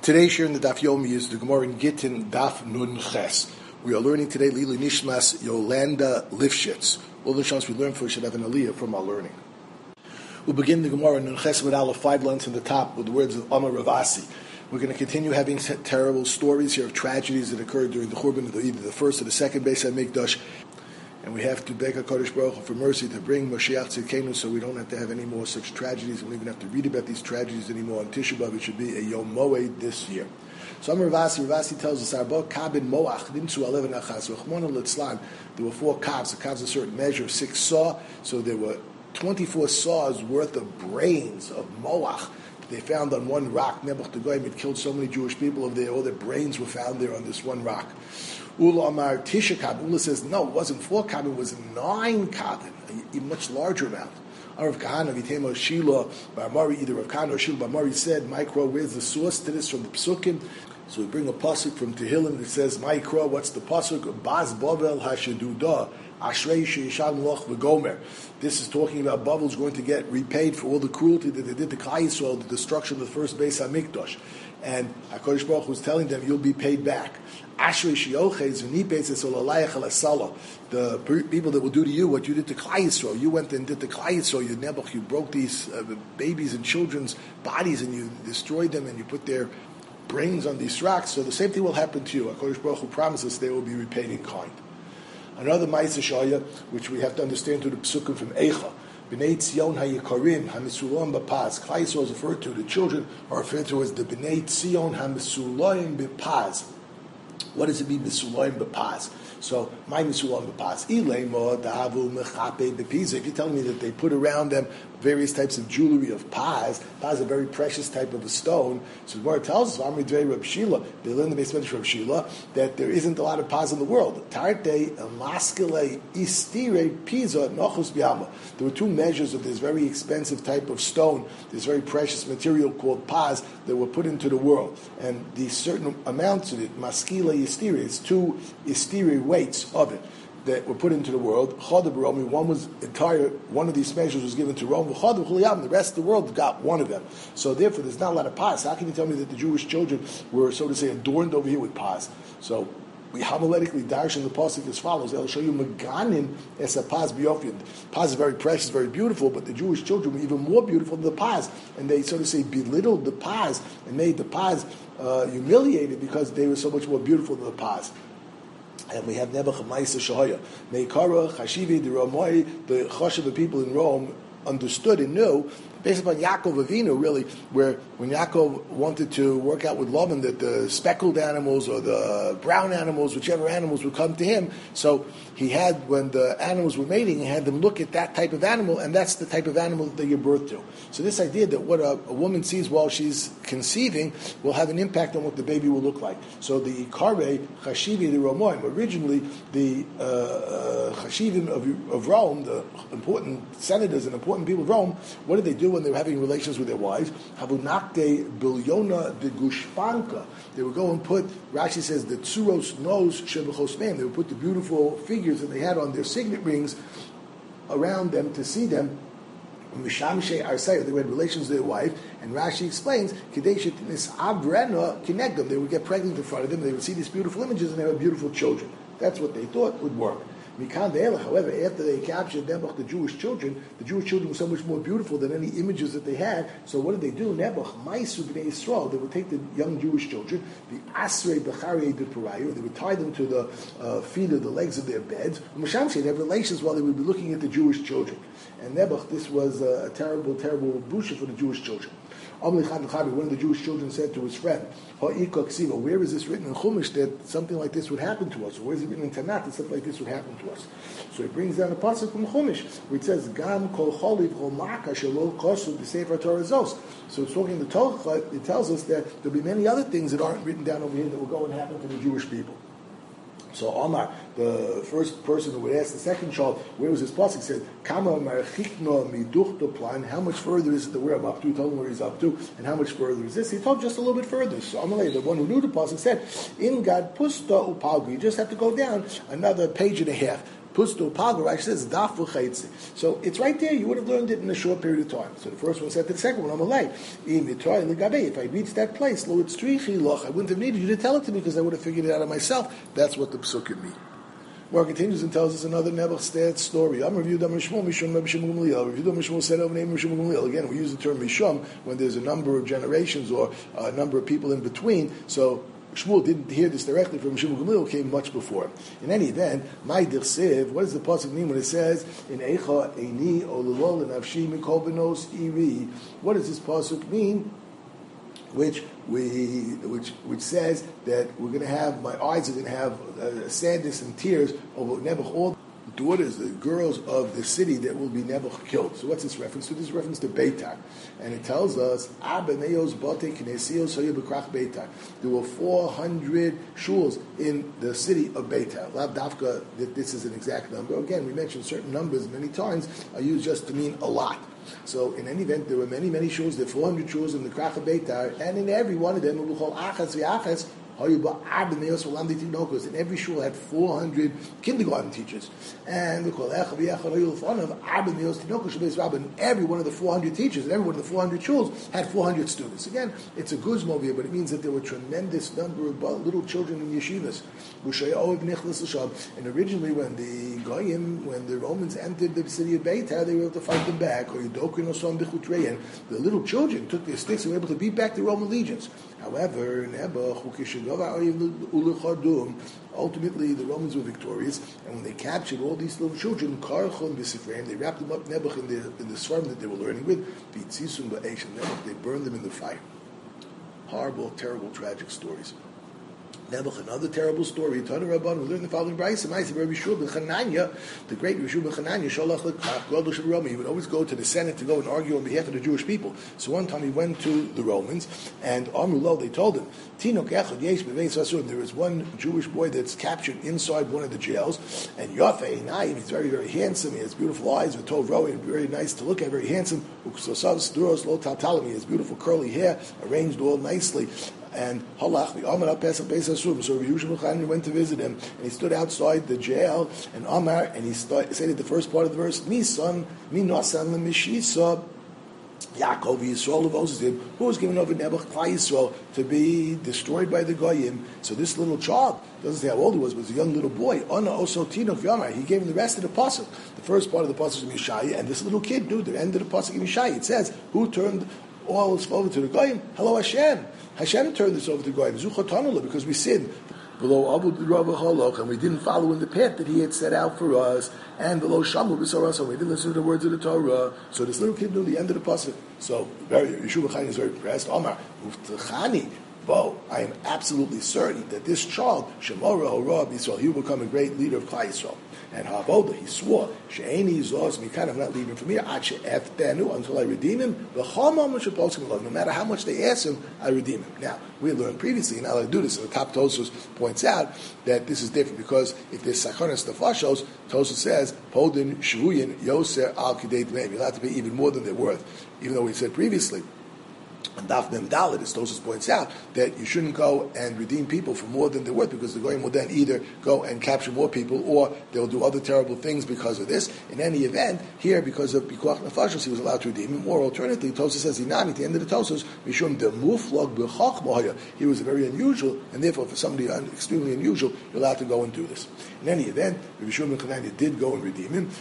Today's share in the Daf Yomi is the Gemara in Gittin Daf Nun Ches. We are learning today Lili Nishmas Yolanda Lifshitz. All the chance we learn for should have an aliyah from our learning. We'll begin the Gemara in Nun Ches with Aleph 5 lines in the top with the words of Amar Ravasi. We're going to continue having terrible stories here of tragedies that occurred during the Churban of either the first or the second Beis HaMikdash. And we have to beg HaKadosh Baruch Hu for mercy to bring Mashiach Tzidkenu so we don't have to have any more such tragedies. We don't even have to read about these tragedies anymore. On Tisha B'Av, it should be a Yom Moed this year. So Amar Ravasi tells us, Arba Kabin Moach, Nimtzu Alev Nachas, Rachmona Litzlan. There were 4 kabs. A kab's a certain measure of 6 saw. So there were 24 saws worth of brains of Moach. They found on one rock. Nebuch the Goyim had killed so many Jewish people over there. All their brains were found there on this one rock. Ula Amar Tisha Kab. Ula says, no, it wasn't 4 kab, it was 9 kab, a much larger amount. Rav Kahana, Vitema, Shila, Barmari, either Rav Kahana or Shila Barmari said, Micro, where's the source to this from the Psukim? So we bring a pasuk from Tehillim that says, Micro, what's the pasuk? Baz Bavel Hashadudah, Ashrei Sheisham Loch V'Gomer. This is talking about Bavel's going to get repaid for all the cruelty that they did to Klal Yisrael, the destruction of the first Beis HaMikdash. And HaKadosh Baruch Hu was telling them, you'll be paid back. The people that will do to you what you did to Klal Yisrael. You went and did to Klal Yisrael. You broke these babies and children's bodies and you destroyed them and you put their brains on these rocks. So the same thing will happen to you. HaKadosh Baruch Hu promises they will be repaid in kind. Another Ma'aseh Shaya, which we have to understand through the Psukim from Eicha. B'nei Tzion HaYikarim HaMisulam B'Paz. Klal Yisrael is referred to, the children are referred to as the B'nei Tzion HaMisulam B'Paz. What does it mean, Misulayim B'Paz? So, my Misulayim B'Paz. Ilema Dahavu Mechape B'Piza. If you tell me that they put around them various types of jewelry of Paz, Paz is a very precious type of a stone. So the Gemara tells us, Amri Dvei Reb Shila, they learn the Beis Medrash Reb Shila, that there isn't a lot of Paz in the world. Tarte Maskele Istire Pisa Nochus B'Yama. There were 2 measures of this very expensive type of stone, this very precious material called Paz, that were put into the world. And the certain amounts of it, Maskele Istire, it's 2 Istire weights of it that were put into the world. One of these measures was given to Rome. The rest of the world got one of them. So therefore, there's not a lot of Paz. How can you tell me that the Jewish children were, so to say, adorned over here with Paz? So we homiletically darshan the pasuk as follows: "I'll show you Meganim es a Paz biyofin." Paz is very precious, very beautiful, but the Jewish children were even more beautiful than the Paz, and they, so to say, belittled the Paz and made the Paz humiliated because they were so much more beautiful than the Paz. And we have Nebuch Ma'aseh Shahaya. Meikara, Chashivi, the Ramoi, the Chashiv of people in Rome understood and knew, based upon Yaakov Avinu, really, where when Yaakov wanted to work out with Laban that the speckled animals or the brown animals, whichever animals would come to him, so he had, when the animals were mating, he had them look at that type of animal, and that's the type of animal that they give birth to. So this idea that what a woman sees while she's conceiving will have an impact on what the baby will look like. So the Karei, Chashivi, the Romoim, originally the Chashivim of Rome, the important senators and important people of Rome, what did they do when they were having relations with their wives? Havunakte bilyona de gushpanka. They would go and put, Rashi says, the tsuros nose shebechosmeim. They would put the beautiful figures that they had on their signet rings around them to see them. Mishamshe arsay. They had relations with their wife, and Rashi explains, Kadeshet abrena connect them. They would get pregnant in front of them. They would see these beautiful images, and they had beautiful children. That's what they thought would work. However, after they captured Nebuch, the Jewish children were so much more beautiful than any images that they had. So what did they do? Nebuch, Maisu b'nei Yisrael, they would take the young Jewish children, the Asrei b'charei b'parayu, they would tie them to the feet or the legs of their beds. They have relations while they would be looking at the Jewish children. And Nebuch, this was a terrible, terrible busha for the Jewish children. One of the Jewish children said to his friend, where is this written in Chumash that something like this would happen to us? Or where is it written in Tanakh that something like this would happen to us? So he brings down a pasuk from Chumash where it says, Gam kol choliv kol maka shelo kosu b'sefer Torah zos. So it's talking the Torah, it tells us that there'll be many other things that aren't written down over here that will go and happen to the Jewish people. So Omar, the first person who would ask the second child, where was his pasuk? Said, Kama marchikno miduch plan. How much further is it that we're up to? He told him where he's up to, and how much further is this? He told just a little bit further. So Amalei, the one who knew the pasuk, said, In God pusta upalgu. You just have to go down another page and a half. Pusto Pago, Rashi says, Dafu Chaitzi. So it's right there. You would have learned it in a short period of time. So the first one said to the second one, Amalei. If I reached that place, I wouldn't have needed you to tell it to me because I would have figured it out of myself. That's what the Psukim mean. Where it continues and tells us another Nebuchadnezzar story. Again, we use the term Mishum when there's a number of generations or a number of people in between. So Shmuel didn't hear this directly from Shmuel Gamliel, came much before him. In any event, my dirsiv, what does the pasuk mean when it says in Eicha Eini Olulol and Avshi Mikol Benos Iri? What does this pasuk mean? Which says that we're going to have, my eyes are going to have sadness and tears over Nebuch, all the daughters, the girls of the city that will be Nebuch killed. So what's this reference to? This is reference to Beitar. And it tells us, there were 400 shuls in the city of Beitar. Lav Dafka, that this is an exact number. Again, we mentioned certain numbers many times are used just to mean a lot. So in any event, there were many shuls. There were 400 shuls in the Krach of Beitar, and in every one of them, and every shul had 400 kindergarten teachers. And every one of the 400 teachers and every one of the 400 shuls had 400 students. Again, it's a guzmo here, but it means that there were a tremendous number of little children in yeshivas. And originally when the Romans entered the city of Beitar, they were able to fight them back. The little children took their sticks and were able to beat back the Roman legions. However, ultimately the Romans were victorious, and when they captured all these little children, they wrapped them up Nebuch in the swarm that they were learning with, they burned them in the fire. Horrible, terrible, tragic stories. Nebuch, another terrible story. Tana Rabban, we learn the following brayso. Rabbi Yeshua ben Chananya, the great Rabbi Yeshua ben Chananya, Sholach l'Kach, he would always go to the Senate to go and argue on behalf of the Jewish people. So one time he went to the Romans, and Amrulo, they told him, Tinok echad yesh b'veis asur. There is one Jewish boy that's captured inside one of the jails, and Yafei Naim, he's very, very handsome. He has beautiful eyes, with Tov Roi, very nice to look at, very handsome. Uksosav Duros lo Tatalim, he has beautiful curly hair, arranged all nicely. And Halach, the Amar Pesach Beis Asur. So Rabbi Yeshua ben Chananya went to visit him, and he stood outside the jail. And Amar, and he said at the first part of the verse, Mi son, mi nosan lemishisa. Yaakov Yisrael of Ozim, who was given over Nebuch Klai Yisrael to be destroyed by the Goyim. So this little child, doesn't say how old he was a young little boy. Ana Oso Tinok Yamar. He gave him the rest of the pasuk. The first part of the pasuk is Yeshaya, and this little kid knew the end of the pasuk in Yeshaya. It says, "Who turned all this over to the Goyim? Hello Hashem. Hashem turned this over to the Goyim. Zuchatanula, because we sinned. Below Abu Rava Holoch, and we didn't follow in the path that he had set out for us, and below Shamu B'Saras, and we didn't listen to the words of the Torah. So this little kid knew the end of the pasuk. So Yeshua ben Chananya is very impressed. Omar, Uftachani, I am absolutely certain that this child, Shemora Hora B'Yisrael, he will become a great leader of Klai Yisrael. And Havoda, he swore, She'eni Zos Mikan, I'm not leaving from here, until I redeem him. No matter how much they ask him, I redeem him. Now, we learned previously, you're not allowed to do this, and the top Tosos points out that this is different, because if there's Sachonas Nefashos, Tosos says, Podin Shuyin Yoser Al Kidei Meim. You're allowed to pay even more than they're worth, even though we said previously. And Daf Mem Dalet, as Tosos points out, that you shouldn't go and redeem people for more than they're worth, because the Goyim will then either go and capture more people, or they'll do other terrible things because of this. In any event, here, because of Pikuach Nefashos, he was allowed to redeem him. Or alternatively, Tosos says, Inami, at the end of the Tosos, Mishum de Muflog B'Chachmohaya. He was very unusual, and therefore, for somebody extremely unusual, you're allowed to go and do this. In any event, Rabbi Yeshua ben Chananya did go and redeem him.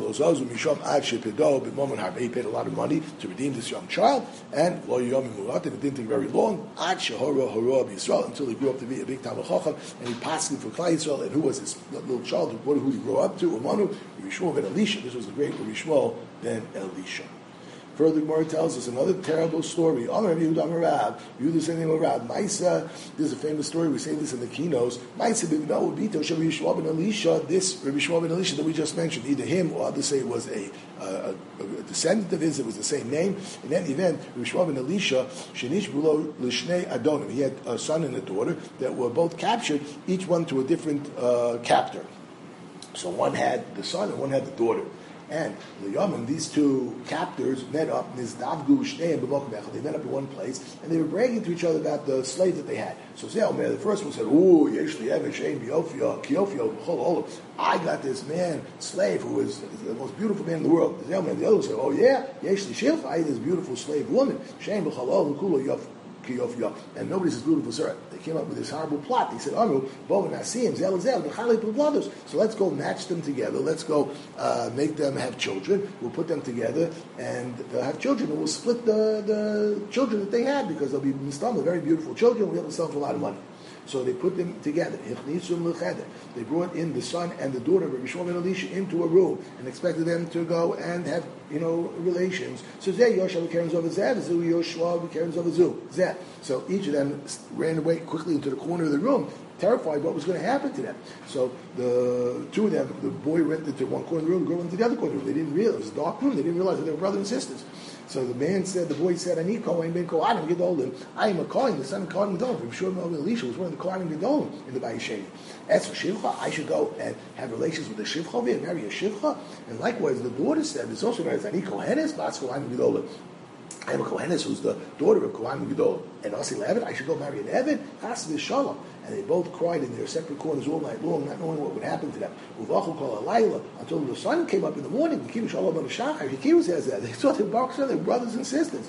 He paid a lot of money to redeem this young child, and and it didn't take very long, until he grew up to be a big Talmid Chacham, and he passed him for Klai Yisrael. And who was this little child? Who he grew up to? Umanu, Rabbi Shmuel ben Elisha. This was the great Rabbi Shmuel ben Elisha. Further, Gemara tells us another terrible story. Yehuda same name of Rab. Maisa, there's a famous story, we say this in the keynotes. Maisa b'Bino Bito Rabbi Yeshua ben Elisha, this Rabbi Yeshua ben Elisha that we just mentioned, either him or others say it was a descendant of his, it was the same name. In any event, Rabbi Yeshua ben Elisha, Shenish Bulo Lishnei Adonim, he had a son and a daughter that were both captured, each one to a different captor. So one had the son and one had the daughter. And the Yaman, these two captors met up, they met up in one place, and they were bragging to each other about the slave that they had. So the first one said, I got this man, slave, who was the most beautiful man in the world. The other one said, oh yeah, I had this beautiful slave woman. And nobody's as beautiful as her. They came up with this horrible plot. They said, so let's go match them together. Let's go make them have children. We'll put them together and they'll have children. And we'll split the children that they had because they'll be very beautiful children. We'll be able to sell them for a lot of money. So they put them together. They brought in the son and the daughter of Rabbi Shmuel ben Elisha into a room and expected them to go and have, relations. So So each of them ran away quickly into the corner of the room, terrified what was going to happen to them. So the two of them, the boy went into one corner of the room, the girl went into the other corner of the room. They didn't realize it was a dark room. They didn't realize that they were brothers and sisters. So the boy said, Ani Kohen ben Kohanim Gedolim. I am a Kohen, the son of Kohen Gedolim. Rabbi Shmuel ben Elisha was one of the Kohanim Gedolim in the Bayis Sheni. As for Shivcha, I should go and have relations with the Shivcha over here, marry a Shivcha. And likewise, the daughter said, this also marries Ani Kohenes, Bas Kohanim Gedolim. I am a Kohenes who's the daughter of Kohanim Gedolim. And Asi Levet, I should go marry an Eved, Chas v'Shalom. And they both cried in their separate corners all night long, not knowing what would happen to them. Until the sun came up in the morning. They thought they were brothers and sisters.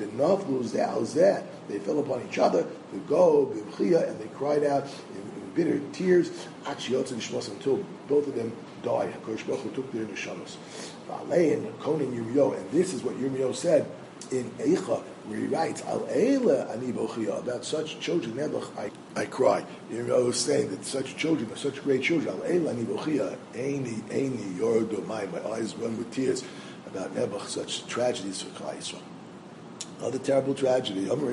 They fell upon each other, and they cried out in bitter tears until both of them died. HaKadosh Baruch Hu took their neshamas. And this is what Yirmiyahu said in Eicha, where he writes, Al Eila Ani Bochia, about such children, Nebuch, I cry. Yirmiyahu was saying that such children are such great children. Al Eila Ani Bochia, Eini Yordo, my eyes run with tears about Nebuch, such tragedies for Klal Yisrael. Another terrible tragedy. The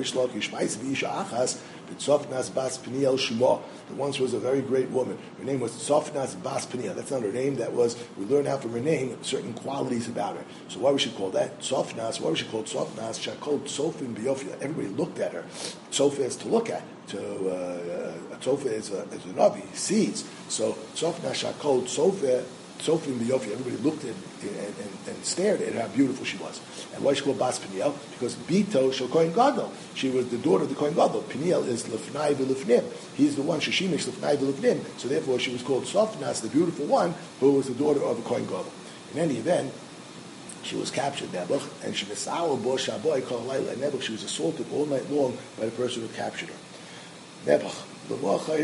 once was a very great woman. Her name was Tzofnas Bas Peniel. That's not her name. That was, we learn out from her name certain qualities about her. So why we should call that Tzofnas? Why we should call Tzofnas? Shakol Tzofin Biyofia. Everybody looked at her. Tzofa is to look at. Tzofa is a Navi. He sees. So Tzofnas Shakol Tzofa. Sofim B'Yofi, everybody looked at and stared at how beautiful she was. And why she called Bas Peniel? Because Bito Shel Kohen Gadol. She was the daughter of the Kohen Gadol. Peniel is Lefnai V'Lefnim. He's the one, Shishimish Lefnai V'Lefnim. So therefore she was called Sofnas, the beautiful one, who was the daughter of the Kohen Gadol. In any event, she was captured, Nebuch, and she was Nebuch, she was assaulted all night long by the person who captured her. Nebuch. The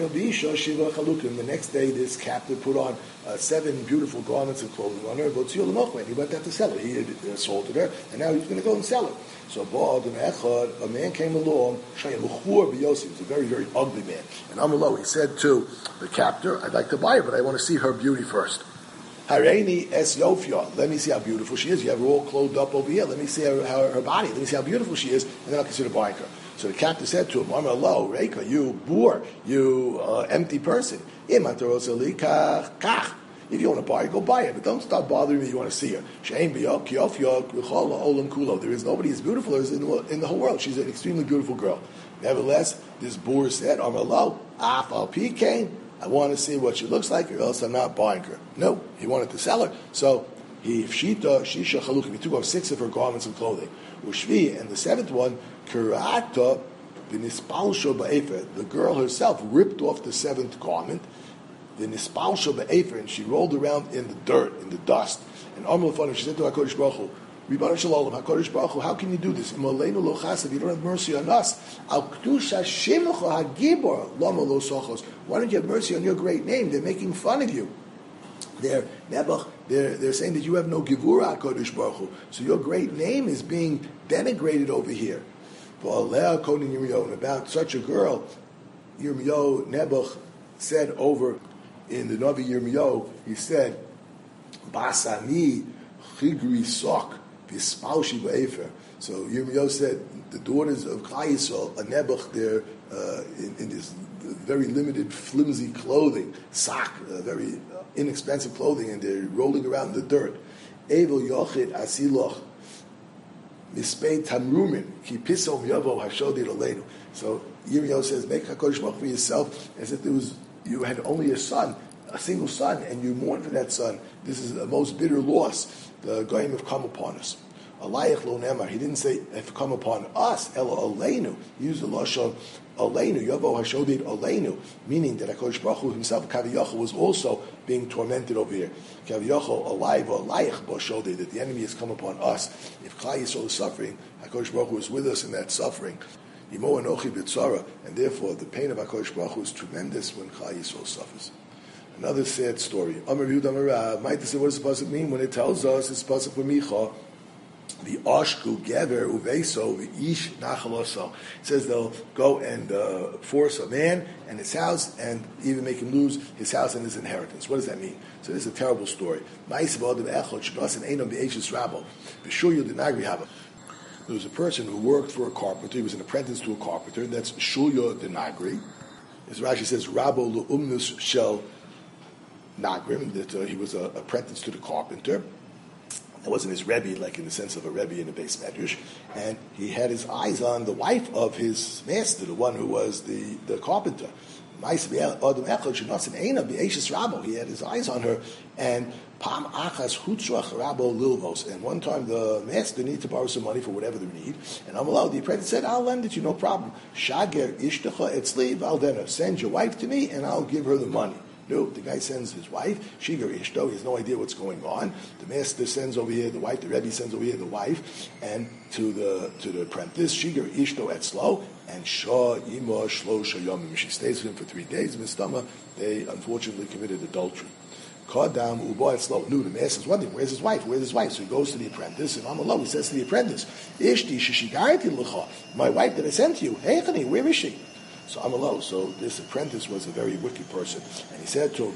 next day, this captive put on 7 beautiful garments of clothing on her. He went out to sell her. He had assaulted her, and now he was going to go and sell her. So a man came along. He was a very, very ugly man. And Amalo, he said to the captor, I'd like to buy her, but I want to see her beauty first. Hareini es yofia. Let me see how beautiful she is. You have her all clothed up over here. Let me see her body. Let me see how beautiful she is, and then I'll consider buying her. So the captain said to him, Amalo, Reika, you boor, you empty person. If you want to buy her, go buy her. But don't stop bothering me, you want to see her. There is nobody as beautiful as in the whole world. She's an extremely beautiful girl. Nevertheless, this boor said, Amalo, Afal Pikain, I want to see what she looks like, or else I'm not buying her. No, he wanted to sell her. So he took off 6 of her garments and clothing. Ushvi, and the 7th one, Kurata b'nispalsho ba'efer. The girl herself ripped off the 7th garment, the nispalsho ba'efer, and she rolled around in the dirt, in the dust. And Amr Lefanav, she said to HaKadosh Baruch Hu, Ribbon Shalom, HaKadosh Baruch Hu, how can you do this? Imaleinu lo chassav, you don't have mercy on us. Al kedusha shemecha hagibor, lama lo sochos. Why don't you have mercy on your great name? They're making fun of you. They're saying that you have no gevura, HaKadosh Baruch Hu. So your great name is being denigrated over here. About such a girl, Yirmiyahu Nebuch said over in the Navi Yirmiyahu, he said, Basani chigri sok v'spalshi ba'efer. So Yirmiyahu said, the daughters of Klal Yisrael, a Nebuch, they're in this very limited, flimsy clothing, sak, very inexpensive clothing, and they're rolling around in the dirt. Evel yochid asiloch. Mispei tamrumin ki pisom yavo hashodi aleinu. So Yirmiyahu says, make HaKadosh Baruch for yourself as if you had only a son. a single son, and you mourn for that son, this is the most bitter loss. The goyim have come upon us. Alayich lo nemar. He didn't say have come upon us. Elo aleinu. He used the lashon aleinu. Yavo hashodid aleinu, meaning that HaKadosh Baruch Hu himself, Kaviyachol, was also being tormented over here. Kaviyachol alive alayich bo shodid, that the enemy has come upon us. If Klal Yisrael is suffering, HaKadosh Baruch Hu is with us in that suffering. Imo anochi b'tzara, and therefore the pain of HaKadosh Baruch Hu is tremendous when Klal Yisrael suffers. Another sad story. Amar Yehuda Amar Rav. Might say, what does the pasuk mean when it tells us it's pasuk for Micha? The Ashku Gever Uveso the Ish Nachaloso. It says they'll go and force a man and his house, and even make him lose his house and his inheritance. What does that mean? So this is a terrible story. There was a person who worked for a carpenter. He was an apprentice to a carpenter. That's Shulya Denagri. As Rashi says, Rabo Lu'umnus Shel Nagrim, that he was an apprentice to the carpenter. It wasn't his Rebbe, like in the sense of a Rebbe in a base medrash. And he had his eyes on the wife of his master, the one who was the carpenter. He had his eyes on her, and Pam Achas Hutzrach Rabo Lilvos. And one time the master needed to borrow some money for whatever they need. And Amalao, the apprentice said, I'll lend it to you, no problem. Shager Ishtacha Etzli Valdena. Send your wife to me, and I'll give her the money. No, the guy sends his wife, Shigar Ishto, he has no idea what's going on. The master sends over here the wife, the Rebbe sends over here the wife, and to the apprentice, Shigar Ishto Etzlo, and Shah Yima Shlo Shayomim. She stays with him for 3 days. Mistama, they unfortunately committed adultery. Kadam Ubo Etzlo. No, the master is wondering, where's his wife? Where's his wife? So he goes to the apprentice, and Amallah, he says to the apprentice, Ishti Shishigariti L'cha, my wife that I sent to you, Heichani, where is she? So Amalot, so this apprentice was a very wicked person. And he said to him,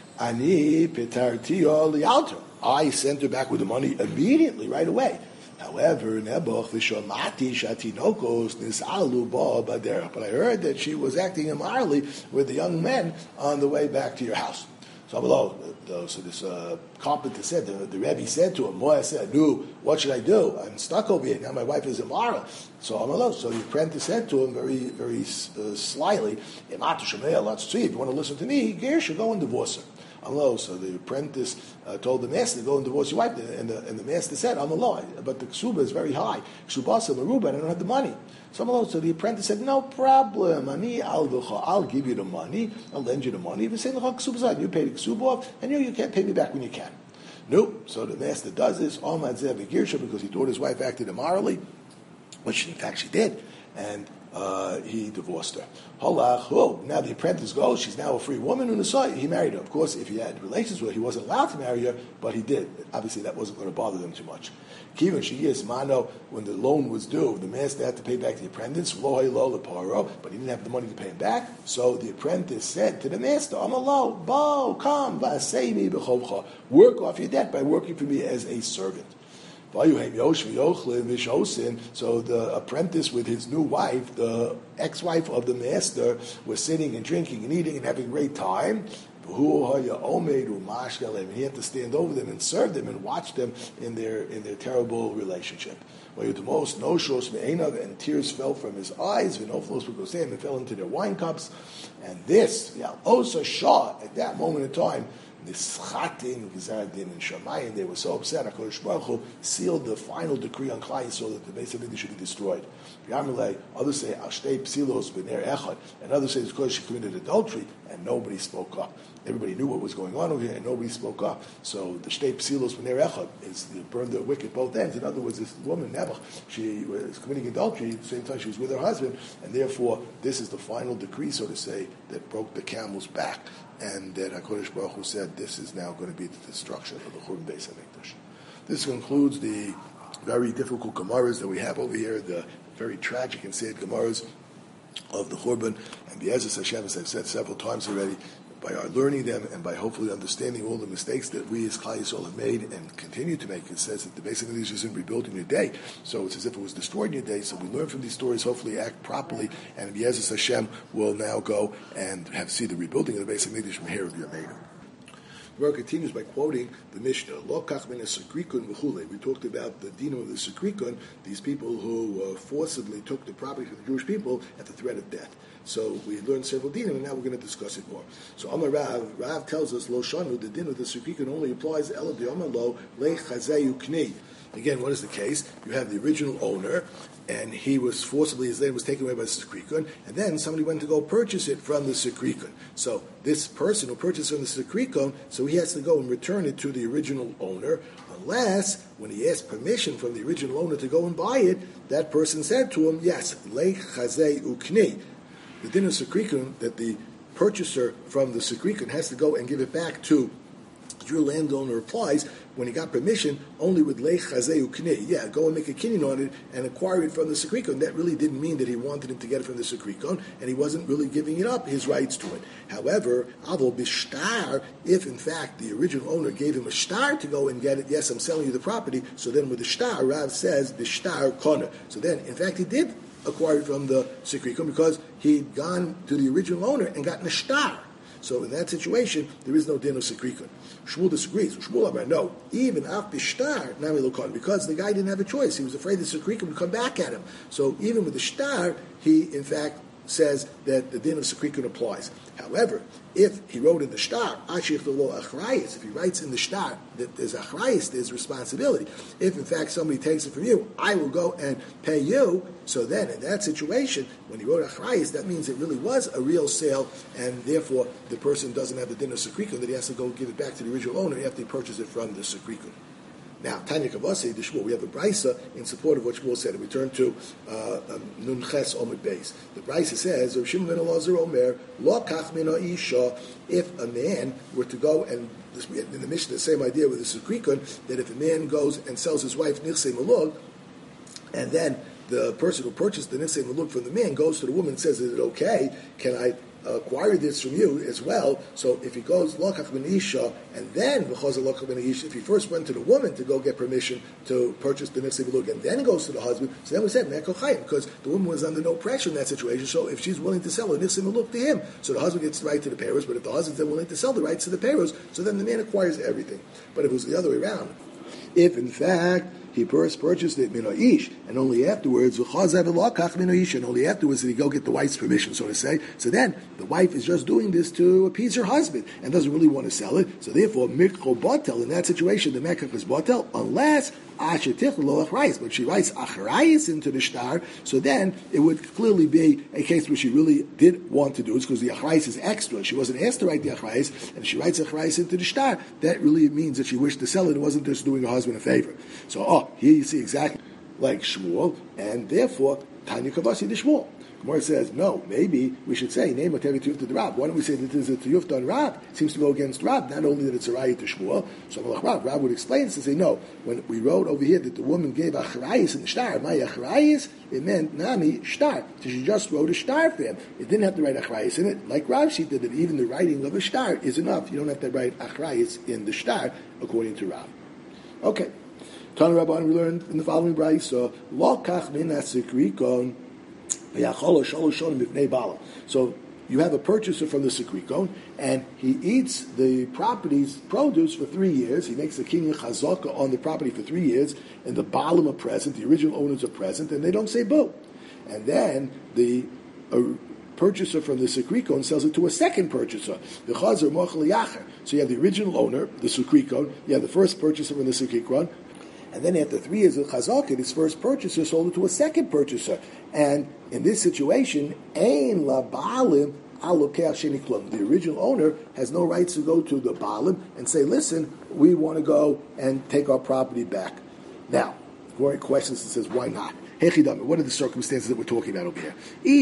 Ani pitartiyo lialter. I sent her back with the money immediately, right away. However, Nebuch v'shomati shatinokos nisalu ba baderach. But I heard that she was acting immorally with the young men on the way back to your house. So Amalot, so this carpenter said, the Rebbe said to him, Moya said, no, what should I do? I'm stuck over here. Now my wife is immoral. So Amalot, so the apprentice said to him very, very slyly, if you want to listen to me, Ger should go and divorce her. Amalot, so the apprentice told the master, go and divorce your wife. And the master said, Amalot, but the ksuba is very high. Ksubasa maruba, and I don't have the money. So the apprentice said, no problem, I'll give you the money, I'll lend you the money. You pay the ksuba off, and you can't pay me back when you can. Nope. So the master does this, because he thought his wife acted immorally, which in fact she did, and he divorced her. Now the apprentice goes, she's now a free woman, and he married her. Of course, if he had relations with her, he wasn't allowed to marry her, but he did. Obviously, that wasn't going to bother them too much. Kivan Shiyas Mano, when the loan was due, the master had to pay back the apprentice, but he didn't have the money to pay him back. So the apprentice said to the master, Amalo, Bo, come, work off your debt by working for me as a servant. So the apprentice with his new wife, the ex-wife of the master, was sitting and drinking and eating and having a great time. And he had to stand over them and serve them and watch them in their terrible relationship. And tears fell from his eyes, and fell into their wine cups. And this, Osa Shah, at that moment in time, Nischatin, Gizardin, and Shamayim, they were so upset. HaKadosh Baruch Hu sealed the final decree on Klal Yisrael that the Beis Hamikdash should be destroyed. Others say Ashtei Psilos B'ner Echad, and others say it's because she committed adultery, and nobody spoke up. Everybody knew what was going on over here, and nobody spoke up. So the Shtei Psilos B'ner Echad is burned the wick at both ends. In other words, this woman Nebuch, she was committing adultery. At the same time, she was with her husband, and therefore this is the final decree, so to say, that broke the camel's back. And that HaKadosh Baruch Hu said, this is now going to be the destruction of the Churban Beis Hamikdash. This concludes the very difficult Gemaras that we have over here, the very tragic and sad Gemaras of the Churban. And Be'ezus Hashem, as I've said several times already, by our learning them and by hopefully understanding all the mistakes that we as Klal Yisrael have made and continue to make. It says that the Beis Hamikdash isn't rebuilt in a day, so it's as if it was destroyed in a day. So we learn from these stories, hopefully act properly, and Be'ezus Hashem will now go and see the rebuilding of the Beis Hamikdash from here of Yameinu. Gemara continues by quoting the Mishnah. Lo kach min hasekrikun v'chulei. We talked about the dinam of the sekrikun, these people who forcibly took the property from the Jewish people at the threat of death. So we learned several dinim, and now we're going to discuss it more. So Amar Rav tells us, Lo shanu, the din of the sekrikun only applies ela de'amar lo le chazeyu kni. Again, what is the case? You have the original owner, and he was forcibly, his land was taken away by the Sekrikun, and then somebody went to go purchase it from the Sekrikun. So this person who purchased from the Sekrikun, so he has to go and return it to the original owner, unless, when he asked permission from the original owner to go and buy it, that person said to him, yes, le chazei ukni. The din of Sekrikun, that the purchaser from the Sekrikun has to go and give it back to your landowner, applies when he got permission only with leich chazeu k'nei. Yeah, go and make a kinyan on it and acquire it from the sekrikon. That really didn't mean that he wanted him to get it from the sekrikon, and he wasn't really giving it up, his rights to it. However, avol bishtar, if in fact the original owner gave him a shtar to go and get it, yes, I'm selling you the property, so then with the shtar, Rav says, the shtar kona. So then, in fact, he did acquire it from the sekrikon because he'd gone to the original owner and gotten a shtar. So in that situation, there is no din of sekrikun. Shmuel disagrees. Shmuel Amar, no, even af bishtar nami lokon, because the guy didn't have a choice. He was afraid the sekrikun would come back at him. So even with the shtar, he in fact says that the din of sekrikun applies. However, if he wrote in the shtar, ashich lo achrayis, if he writes in the shtar that there's achrayis, there's responsibility. If in fact somebody takes it from you, I will go and pay you. So then, in that situation, when he wrote achrayis, that means it really was a real sale, and therefore the person doesn't have the din of sekrikun, that he has to go give it back to the original owner after he purchased it from the sekrikun. Now, Tanya Kavasi, the Shmuel, we have a brisa in support of what Shmuel said. And we turn to Nun Ches Omid Beis. The brisa says, Rav Shimon ben Elazar Omer, Lo kach min ha'isha, if a man were to go, and this, in the Mishnah, the same idea with the Sekrikun, that if a man goes and sells his wife Nichsei Malug, and then the person who purchased the Nichsei Malug from the man goes to the woman and says, is it okay? Can I acquire this from you as well? So if he goes lokach ben isha, and then lokach ben isha, if he first went to the woman to go get permission to purchase the nichsei belug, and then goes to the husband, so then we said mekochayim, because the woman was under no pressure in that situation. So if she's willing to sell her nichsei belug to him, so the husband gets the right to the payers. But if the husband's then willing to sell the rights to the payers, so then the man acquires everything. But if it was the other way around, if in fact he first purchased it minoish, and only afterwards, and only afterwards did he go get the wife's permission, so to say. So then the wife is just doing this to appease her husband and doesn't really want to sell it. So therefore, mikro batel, in that situation, the mekach is batel, unless ashetich lo achrayis. But she writes achrayis into the shtar, so then it would clearly be a case where she really did want to do it, because the achrayis is extra. She wasn't asked to write the achrayis, and she writes achrayis into the shtar. That really means that she wished to sell it. It wasn't just doing her husband a favor. So, here you see exactly like Shmuel, and therefore, Tanya Kavasi the Shmuel. Gemara says, no, maybe we should say, name what Tevi Tiyufta the Rab. Why don't we say that this is a Tiyufta on Rab? It seems to go against Rab, not only that it's a Raya to Shmuel. So Rab would explain this and say, no, when we wrote over here that the woman gave Achrayis in the Shtar, my Achrayis, it meant Nami Shtar. So she just wrote a Shtar for him. It didn't have to write Achrayis in it. Like Rab, she did that even the writing of a Shtar is enough. You don't have to write Achrayis in the Shtar, according to Rab. Okay. Tan Rabban, we learned in the following brayso, Lo kach min hasekrikon v'yacholo shalosh shonim b'fnei bala. So you have a purchaser from the sekrikon, and he eats the property's produce for 3 years. He makes a kinyan chazaka on the property for 3 years, and the balim are present, the original owners are present, and they don't say boo. And then the purchaser from the sekrikon sells it to a second purchaser, the chazer mochel yacher. So you have the original owner, the sekrikon, you have the first purchaser from the sekrikon, and then after 3 years of chazaka, his first purchaser sold it to a second purchaser. And in this situation, ein la balim alokeh sheni klum. The original owner has no rights to go to the balim and say, listen, we want to go and take our property back. Now, great questions, it says, why not? What are the circumstances that we're talking about over here?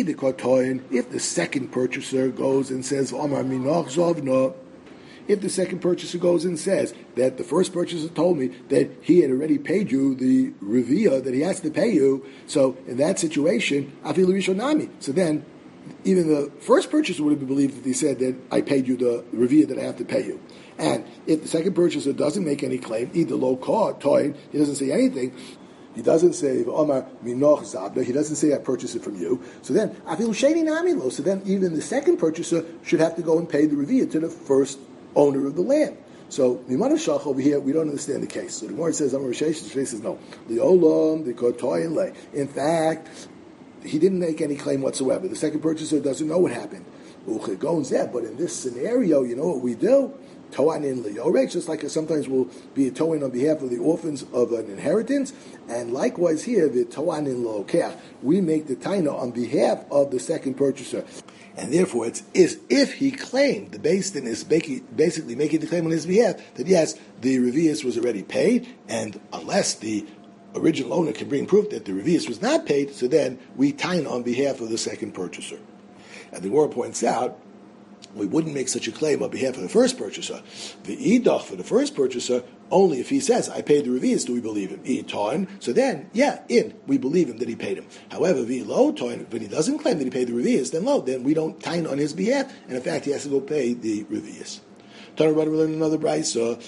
If the second purchaser goes and says, Omar minoch zovno, if the second purchaser goes and says that the first purchaser told me that he had already paid you the revia that he has to pay you, so in that situation, afilu rishonami. So then, even the first purchaser would have believed that he said that I paid you the revia that I have to pay you. And if the second purchaser doesn't make any claim, either low cost, toin, he doesn't say anything. He doesn't say Omar minoch zabda. He doesn't say I purchased it from you. So then afilu sheni namilo. So then even the second purchaser should have to go and pay the revia to the first owner of the land. So Mimana Shach over here, we don't understand the case. So the Gemara says, Amar Rishesh, the Rishesh says no. The Olam, the Kotoy and Lay. In fact, he didn't make any claim whatsoever. The second purchaser doesn't know what happened. But in this scenario, you know what we do? Toanin Leyorech, just like sometimes we'll be a towing on behalf of the orphans of an inheritance, and likewise here, the Toanin Lokeach, we make the taina on behalf of the second purchaser. And therefore, it's if he claimed, the Beis Din is basically making the claim on his behalf, that yes, the revius was already paid, and unless the original owner can bring proof that the revius was not paid, so then we taina on behalf of the second purchaser. And the Gemara points out, we wouldn't make such a claim on behalf of the first purchaser. The idach for the first purchaser, only if he says, I paid the revius, do we believe him? So then, we believe him that he paid him. However, when he doesn't claim that he paid the revius, then we don't tain on his behalf, and in fact, he has to go pay the revius. We learn another brayso.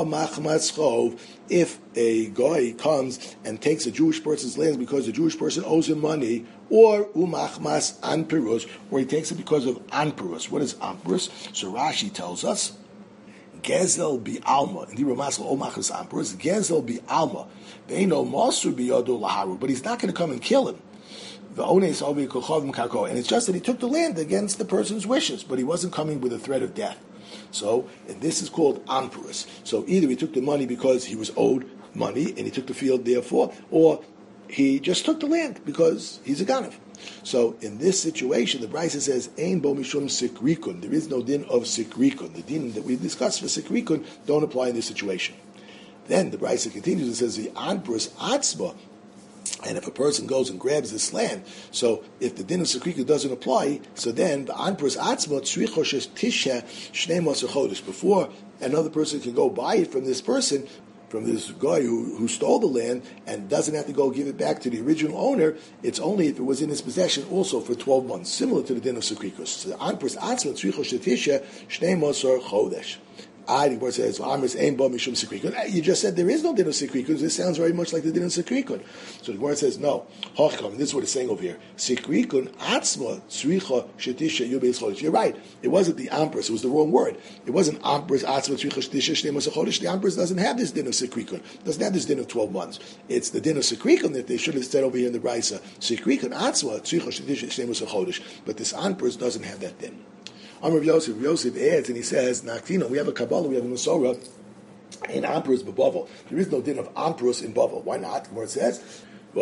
If a guy comes and takes a Jewish person's land because the Jewish person owes him money, or umachmas anpirus, or he takes it because of anpirus. What is anpirus? So Rashi tells us, Gezel bi alma. And the Ramasal omachas anpirus. Gezel bi alma. They know masur bi yodo laharu, but he's not going to come and kill him. And it's just that he took the land against the person's wishes, but he wasn't coming with a threat of death. So, and this is called amperus. So either he took the money because he was owed money and he took the field therefore, or he just took the land because he's a ganav. So in this situation, the Brisa says, Ein bo mishum sikrikun. There is no din of sikrikun. The din that we discussed for sikrikun don't apply in this situation. Then the Brisa continues and says, the amperus atzma. And if a person goes and grabs this land, so if the din of Sekrika doesn't apply, so then the Anpras Atzma Tzricho Tisha Shnei Maser Chodesh. Before another person can go buy it from this person, from this guy who stole the land, and doesn't have to go give it back to the original owner, it's only if it was in his possession also for 12 months, similar to the din of Sekrika. So the Anpras Atzma Tzricho Tisha Shnei Maser Chodesh. The Gemara says, you just said there is no din of sikrikun. This sounds very much like the din of sikrikun. So the Gemara says, no. This is what it's saying over here. Sikrikun atzma tzricha shetisha yubeis chodesh. You're right. It wasn't the ampers. It was the wrong word. It wasn't ampers atzma tzricha shetisha shnei chodesh. The ampers doesn't have this din of sikrikun. Doesn't have this din of 12 months. It's the din of sikrikun that they should have said over here in the Brisa. Sikrikun atzma tzricha shetisha shnei chodesh. But this ampers doesn't have that din. Amar Yosef adds and he says, Naktino, we have a Kabbalah, we have a Masorah in Amperus Bavel. There is no din of Amperus in Bavel. Why not? Where it says,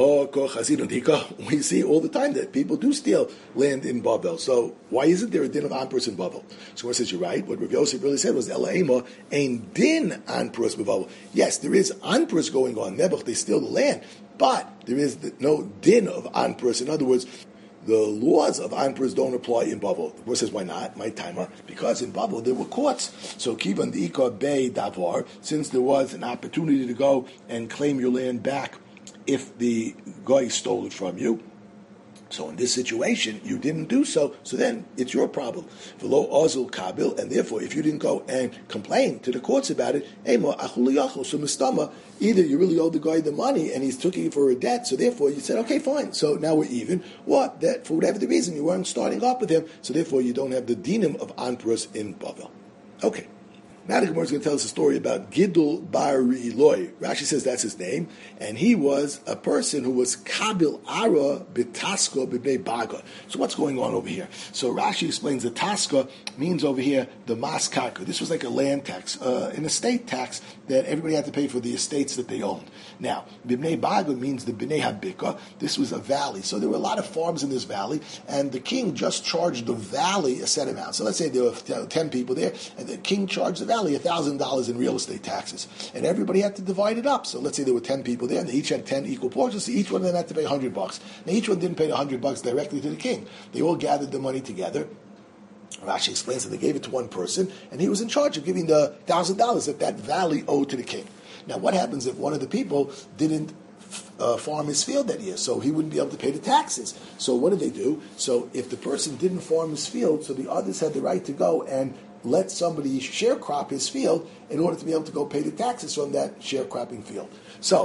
we see all the time that people do steal land in Bavel. So why isn't there a din of Amperus in Bavel? So it says, you're right. What Rav Yosef really said was, Elaima ein din Amperus Bavel. Yes, there is Amperus going on. Nebuch, they steal the land. But there is no din of Amperus. In other words, the laws of Anpers don't apply in Bavel. The Gemara says, why not? My timer. Because in Bavel there were courts. So Kivan the Ikar Bey Davar, since there was an opportunity to go and claim your land back if the guy stole it from you. So in this situation, you didn't do so, so then it's your problem. V'lo ozil kabil, and therefore, if you didn't go and complain to the courts about it, so mistama, either you really owed the guy the money and he's taking it for a debt, so therefore you said, okay, fine, so now we're even. What? That for whatever the reason, you weren't starting up with him, so therefore you don't have the dinim of Anpras in Bavel. Okay. Now the Gemara is going to tell us a story about Gidul Bar Eloi. Rashi says that's his name, and he was a person who was Kabil Ara Bitasko Bibnei Baga. So what's going on over here? So Rashi explains that Taska means over here the Mas Karka. This was like a land tax, an estate tax that everybody had to pay for the estates that they owned. Now, Bibnei Baga means the Bnei Habika. This was a valley, so there were a lot of farms in this valley, and the king just charged the valley a set amount. So let's say there were 10 people there, and the king charged the valley $1,000 in real estate taxes, and everybody had to divide it up. So let's say there were 10 people there, and they each had 10 equal portions. So each one of them had to pay $100. Now each one didn't pay the $100 directly to the king. They all gathered the money together. Rashi explains that they gave it to one person, and he was in charge of giving the $1,000 that valley owed to the king. Now, what happens if one of the people didn't farm his field that year, so he wouldn't be able to pay the taxes? So what did they do? So if the person didn't farm his field, so the others had the right to go and let somebody sharecrop his field in order to be able to go pay the taxes from that sharecropping field. So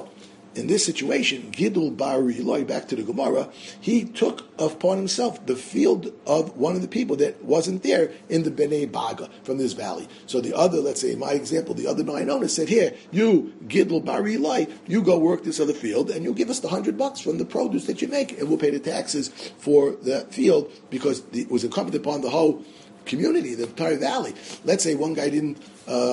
in this situation, Gidul Bar Eloi, back to the Gemara, he took upon himself the field of one of the people that wasn't there in the Bnei Baga from this valley. So the other, let's say in my example, the other 9 owners said, here, you, Gidul Bar Eloi, you go work this other field and you'll give us the $100 from the produce that you make and we'll pay the taxes for the field because it was incumbent upon the whole community, the entire valley. Let's say one guy didn't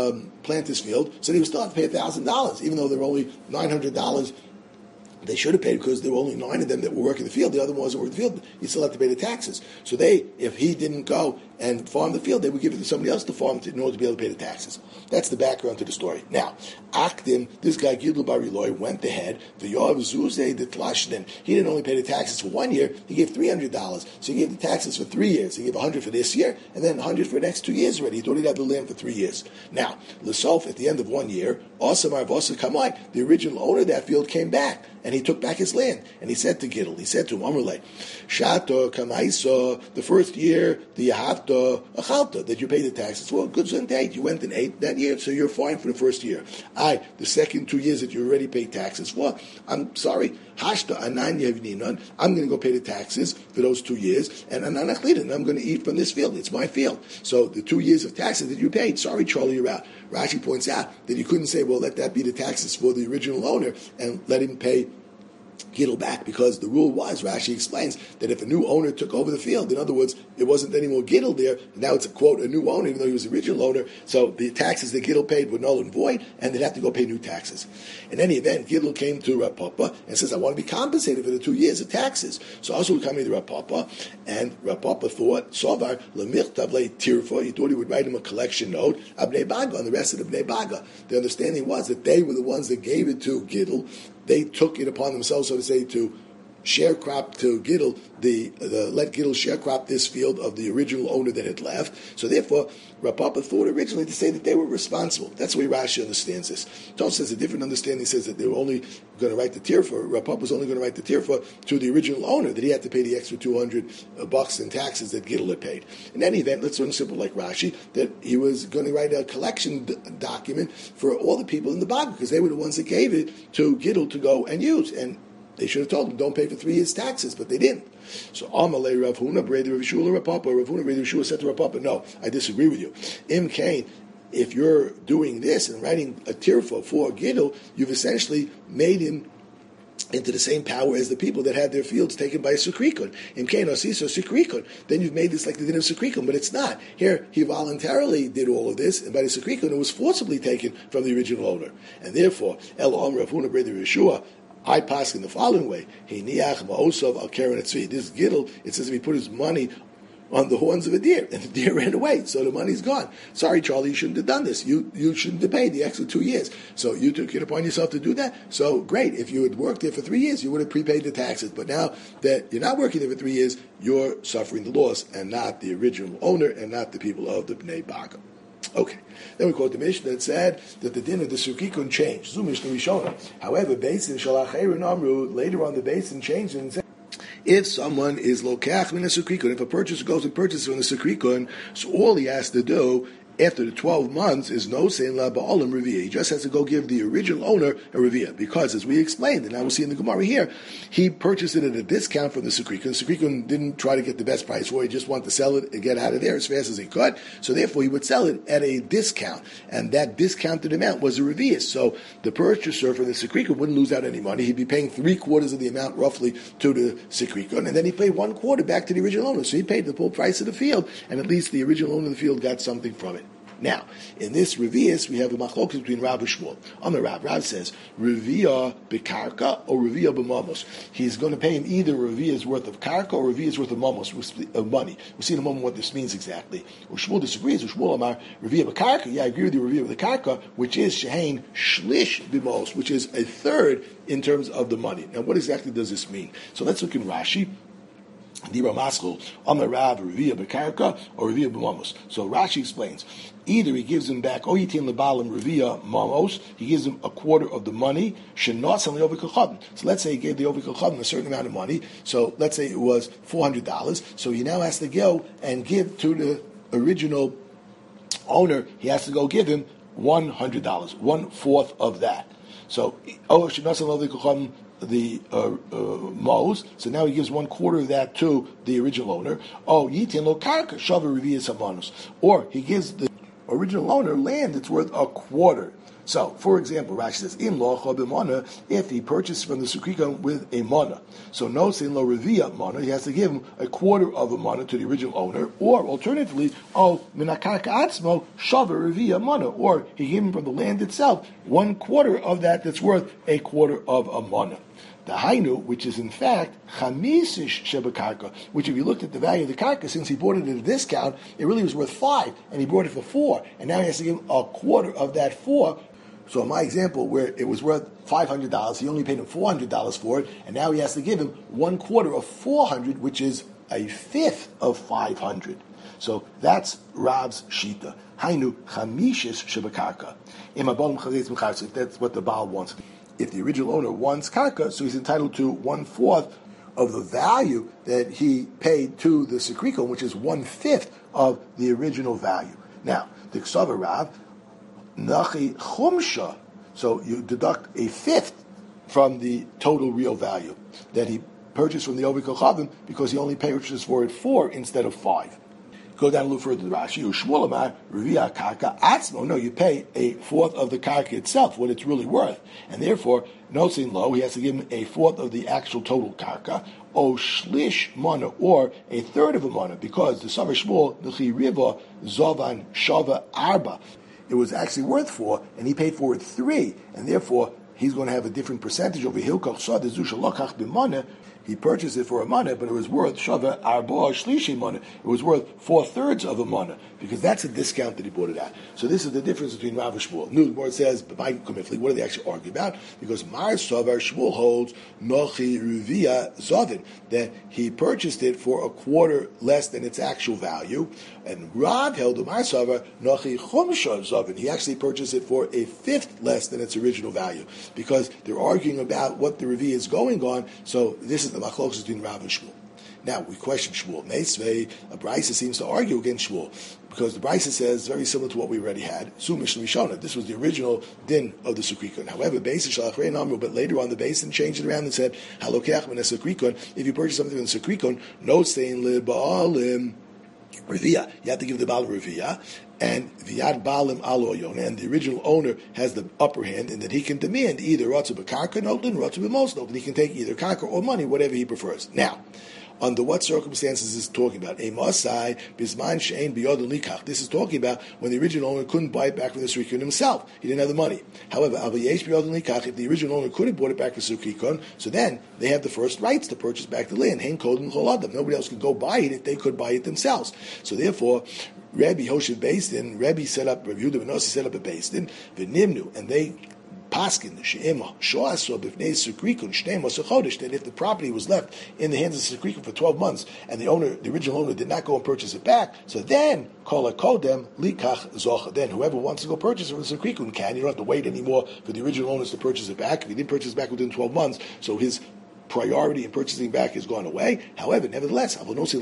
plant his field, so he would still have to pay $1,000, even though there were only $900 they should have paid because there were only 9 of them that were working the field. The other one wasn't working the field. You still have to pay the taxes. So if he didn't go and farm the field, they would give it to somebody else to farm in order to be able to pay the taxes. That's the background to the story. Now, Akdim, this guy Gidul Bar Eloi, went ahead. The Yoav Zuzeh the Tlashden. He didn't only pay the taxes for 1 year. He gave $300. So he gave the taxes for 3 years. He gave $100 for this year, and then $100 for the next 2 years already. He thought he'd have the land for 3 years. Now, L'sof, at the end of 1 year, Osamar Vosa Kamai, the original owner of that field, came back, and he took back his land. And he said to Gidul, he said to him, Amrulay, Shato Kamaiso, the first year, the Yahavto Achalto, that you paid the taxes. Well, good and date. You went and ate that year, so you're fine for the first year. The second 2 years that you already paid taxes. Well, I'm sorry. Hashta Anan Yevninan, I'm going to go pay the taxes for those 2 years, and Anan Achlidan, I'm going to eat from this field. It's my field. So the 2 years of taxes that you paid, sorry, Charlie, you're out. Rashi points out that you couldn't say, well, let that be the taxes for the original owner and let him pay Gidul back, because the rule was, Rashi explains, that if a new owner took over the field, in other words, it wasn't any more Gidul there, now it's a quote, a new owner, even though he was the original owner, so the taxes that Gidul paid were null and void, and they'd have to go pay new taxes. In any event, Gidul came to Rav Papa and says, I want to be compensated for the 2 years of taxes. So also coming to Rav Papa, and Rav Papa thought, Sovar, Lemirtav Le Tirfa, he thought he would write him a collection note, Abnei Baga, on the rest of the Bnei Baga. The understanding was that they were the ones that gave it to Gidul. They took it upon themselves, so to say, to sharecrop to Gidul, let Gidul sharecrop this field of the original owner that had left. So therefore, Rav Papa thought originally to say that they were responsible. That's the way Rashi understands this. Tosfos says a different understanding, says that they were only going to write the tirfa. Rav Papa was only going to write the tirfa to the original owner, that he had to pay the extra $200 in taxes that Gidul had paid. In any event, let's learn simple like Rashi, that he was going to write a collection document for all the people in the Bag, because they were the ones that gave it to Gidul to go and use. And they should have told him, don't pay for 3 years' taxes, but they didn't. So Amalei Rav Huna, Bredi Rav Shua, Rav Papa. Rav Huna, Bredi Rav Shua said to Rav Papa, no, I disagree with you. Im Kain, if you're doing this and writing a tirfa for Gidul, you've essentially made him into the same power as the people that had their fields taken by a Sukrikun. Im Kain Osiso Sukrikun. Then you've made this like the din of Sukrikun, but it's not. Here, he voluntarily did all of this, and by the Sukrikun, it was forcibly taken from the original owner. And therefore, El Om Rav Huna, Bredi Rav Shua, I pass in the following way. This Gidul, it says if he put his money on the horns of a deer, and the deer ran away, so the money's gone. Sorry, Charlie, you shouldn't have done this. You shouldn't have paid the extra 2 years. So you took it upon yourself to do that. So great, if you had worked there for 3 years, you would have prepaid the taxes. But now that you're not working there for 3 years, you're suffering the loss, and not the original owner, and not the people of the Bnei Baga. Okay, then we quote the Mishnah that said that the din of the Sukikun changed. Zu Mishnah Rishona. However, Beisin Shalacherin Amru, later on the Beisin changed and said, if someone is lokach min a Sukrikun, if a purchaser goes and purchases from the Sukrikun, so all he has to do after the 12 months is no sein la ba'olim revia. He just has to go give the original owner a revia, because as we explained, and now we'll see in the Gemara here, he purchased it at a discount from the Sukrikun. The Sukrikun didn't try to get the best price for it, he just wanted to sell it and get out of there as fast as he could, so therefore he would sell it at a discount, and that discounted amount was a revia. So the purchaser for the Sukrikun wouldn't lose out any money. He'd be paying 3/4 of the amount roughly to the Sukrikun, and then he paid 1/4 back to the original owner. So he paid the full price of the field, and at least the original owner of the field got something from it. Now, in this Revius, we have a machlokas between Rav and Shmuel. On the Rav says, Revia bekarka or Revia b'mamos. He's going to pay him either Revia's worth of karka or Revia's worth of mamos, of money. We'll see in a moment what this means exactly. Shmuel disagrees. Shmuel Amar, Revia bekarka, yeah, I agree with you, Revia b'karka, which is shehain shlish b'mos, which is a third in terms of the money. Now, what exactly does this mean? So let's look in Rashi. Dibra Maskul, Amarav, Revia Bekarka, or Revia B'mamos. So Rashi explains, either he gives him back, Oyitin Lebalim Revia Mamos, he gives him a quarter of the money, Shenos on the Ovik Chadin. So let's say he gave the Ovik Chadin a certain amount of money, so let's say it was $400, so he now has to go and give to the original owner, he has to go give him $100, 1/4 of that. So, the Mos, so now he gives 1/4 of that to the original owner. Oh, Yitin lo karka shava revius hamanus, or he gives the original owner land that's worth 1/4. So, for example, Rashi says, "Im lo b'mana," if he purchased from the sukrikon with a mana. So, no sin lo revia mana, he has to give him 1/4 of a mana to the original owner, or alternatively, minakarka atzmo shava revia mana, or he gave him from the land itself 1/4 of that that's worth 1/4 of a mana. The Hainu, which is in fact chamisish shebakarka, which if you looked at the value of the karka, since he bought it at a discount, it really was worth 5, and he bought it for 4, and now he has to give 1/4 of that 4. So in my example, where it was worth $500, he only paid him $400 for it, and now he has to give him 1/4 of 400, which is a fifth of 500. So that's Rav's shita. Hainu chamishis shebakarka. If that's what the Baal wants. If the original owner wants karka, so he's entitled to 1/4 of the value that he paid to the Sikrikon, which is 1/5 of the original value. Now, the Ksava Rav, Nachi Chumsha, so you deduct 1/5 from the total real value that he purchased from the Ovi Kochavim because he only purchased for it 4 instead of 5. Go down a little further to Rashi. Shmuel Revia Karka Atzmo. No, you pay 1/4 of the karka itself, what it's really worth, and therefore, no sin low. He has to give him 1/4 of the actual total karka, o shlish mana, or 1/3 of a mana, because the Savar Shmuel Nuchi Riva Zovan Shava Arba. It was actually worth 4, and he paid for it 3, and therefore he's going to have a different percentage over Hilkach Shad Zusha Lokach B'Mana. He purchased it for a mana, but it was worth shava arba shlishi mana. It was worth 4/3 of a mana, because that's a discount that he bought it at. So this is the difference between Rav and Shmuel. New where it says, what do they actually argue about? Because Mar Savar Shmuel holds nochi ruvia zovin, that he purchased it for 1/4 less than its actual value, and Rav held Mar Savar nochi chumsha zovin. He actually purchased it for 1/5 less than its original value, because they're arguing about what the revia is going on. So this is the machlokes between Rav and Shmuel. Now we question Shmuel. Meisvei, a Brisa seems to argue against Shmuel because the Brisa says very similar to what we already had. Su Mishnah Rishona. This was the original din of the Sukrikon. However, Beis Shalachrei Namru, but later on the Beis changed it around and said Halokech min Sukrikon. If you purchase something from the Sukrikon, no stein le baalim revia. You have to give the baal revia. And Viad Balim Aloyon, and the original owner has the upper hand in that he can demand either Ratzu B'Karka Noten, Ratzu B'Mos Noten. He can take either Karka or money, whatever he prefers. Now, under what circumstances is it talking about? A Masai, Bisman Shein B'Yodon Likach. This is talking about when the original owner couldn't buy it back from the Sukrikon himself. He didn't have the money. However, Avayesh B'Yodon Likach, if the original owner could have bought it back from Sukrikon, so then they have the first rights to purchase back the land. Hein Kodin Choladam. Nobody else could go buy it if they could buy it themselves. So therefore, Rabbi Hoshev Beisdin, Rabbi set up, Rabbi Yehuda ben Nossi set up a Beisdin, V'nimnu, and they paskin she'em shoaso b'fnei sukrikun shnei mosachodesh, that if the property was left in the hands of sukrikun for 12 months and the original owner did not go and purchase it back, so then kol hakodem likach zocha. Then whoever wants to go purchase it from the sukrikun can. You don't have to wait anymore for the original owners to purchase it back. If he didn't purchase it back within 12 months, so his priority in purchasing back has gone away. However, nevertheless, but you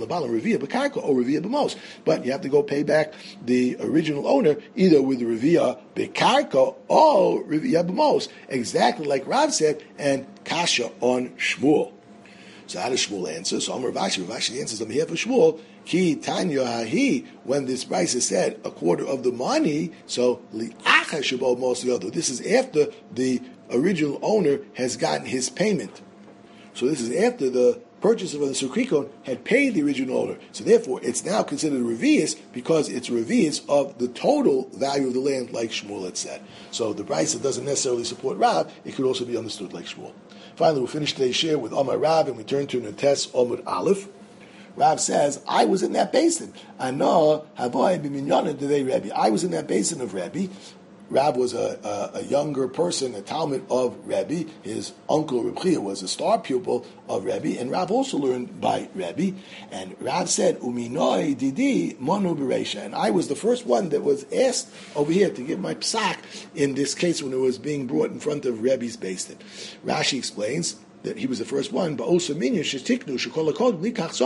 have to go pay back the original owner either with the revia bekarka or revia b'mos, exactly like Rav said, and kasha on Shmuel. So how does Shmuel answer? So Rav Ashi answers on behalf of Shmuel. Ki Tanya Hahi, when this price is said 1/4 of the money, so li'acha shabo mos yodo. This is after the original owner has gotten his payment. So this is after the purchaser of the Sukrikon had paid the original owner. So therefore, it's now considered a revius because it's revius of the total value of the land, like Shmuel had said. So the Brisa doesn't necessarily support Rav. It could also be understood like Shmuel. Finally, we'll finish today's share with Amar Rav, and we turn to Netes Omud Aleph. Rav says, I was in that basin. I know, I was in that basin of Rebbe. Rab was a younger person, a Talmud of Rebbe. His uncle Reb Chia was a star pupil of Rebbe, and Rab also learned by Rebbe. And Rab said, "Uminoi didi monu bereisha," and I was the first one that was asked over here to give my psak in this case when it was being brought in front of Rebbe's Beis. Rashi explains that he was the first one, but also that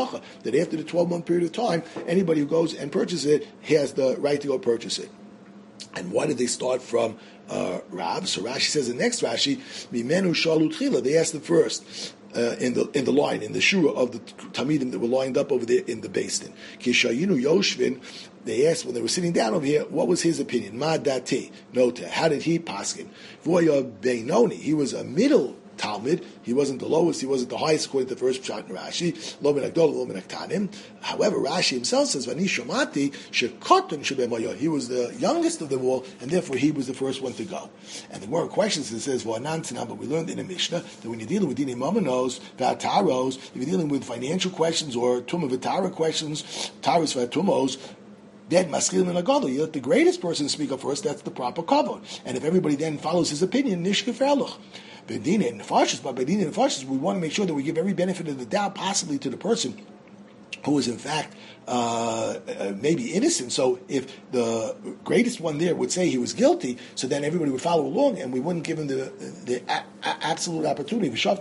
after the 12-month period of time, anybody who goes and purchases it has the right to go purchase it. And why did they start from Rav? So Rashi says the next Rashi, Mimenu Shalu Tchila, they asked him first. In the line, in the shura of the Talmidim that were lined up over there in the basin. Kishayinu Yoshvin, they asked when they were sitting down over here, what was his opinion? Ma dati, nota. How did he paskin? Voya Beinoni, he was a middle Talmud. He wasn't the lowest, he wasn't the highest according to the first Pshat in Rashi. Lo min Agdol, lo min Aktanim. However, Rashi himself says, Vani Shomati, Shekoton Shebemayo. He was the youngest of them all, and therefore he was the first one to go. And the more questions it says, V'anan but we learned in the Mishnah that when you're dealing with Dini Mamanos, V'ataros, if you're dealing with financial questions or Tumah V'tara questions, Taros V'atumos, then Maskil and Agadol, you let the greatest person speak up first, that's the proper kavod. And if everybody then follows his opinion, Nishke Ferluch. But by Dina and Nefashis, we want to make sure that we give every benefit of the doubt possibly to the person who is in fact maybe innocent. So if the greatest one there would say he was guilty, so then everybody would follow along, and we wouldn't give him the absolute opportunity. So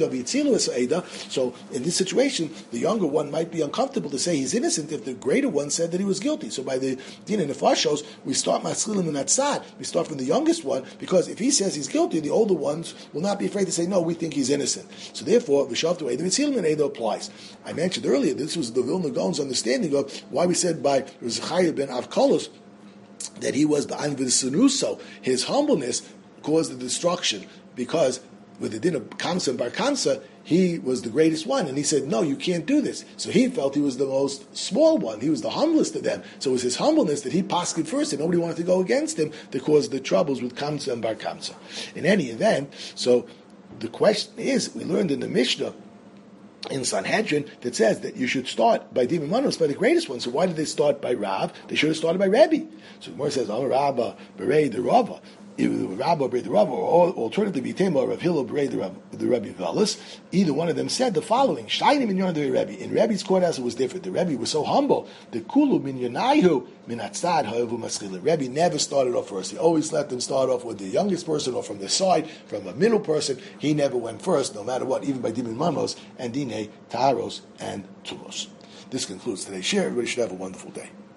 in this situation, the younger one might be uncomfortable to say he's innocent if the greater one said that he was guilty. So by the Din and the Fashos, we start Maschilim and Atzad. We start from the youngest one, because if he says he's guilty, the older ones will not be afraid to say, no, we think he's innocent. So therefore, V'shavtu Eidah V'tzilim and Eidah applies. I mentioned earlier, this was the Vilna Gaon's understanding of why we said by Zechariah ben Avkolos that he was the Anvid Sanuso. His humbleness caused the destruction, because with the din of Kamsa and Bar Kamsa, he was the greatest one, and he said, no, you can't do this. So he felt he was the most small one. He was the humblest of them. So it was his humbleness that he pasked first, and nobody wanted to go against him, that caused the troubles with Kamsa and Bar Kamsa. In any event, so the question is, we learned in the Mishnah in Sanhedrin that says that you should start by Dimim Manos, by the greatest one. So why did they start by Rav? They should have started by Rebbe. So the Gemara says, Amar Rabba, Berei the Rava. Rabba, Berei the Rava, or alternatively, Tema, Rav Hillel, Berei the Rebbe Velas. Either one of them said the following: Shainim in Yon the Rebbe. In Rebbe's courthouse, it was different. The Rebbe was so humble. The Kulu min Yonayu min Atzad Ha'avu Maschil. Rebbe never started off first. He always let them start off with the youngest person, or from the side, from a middle person. He never went first, no matter what, even by Dimin Mamos and Dine Taros and Tumos. This concludes today's share. Everybody should have a wonderful day.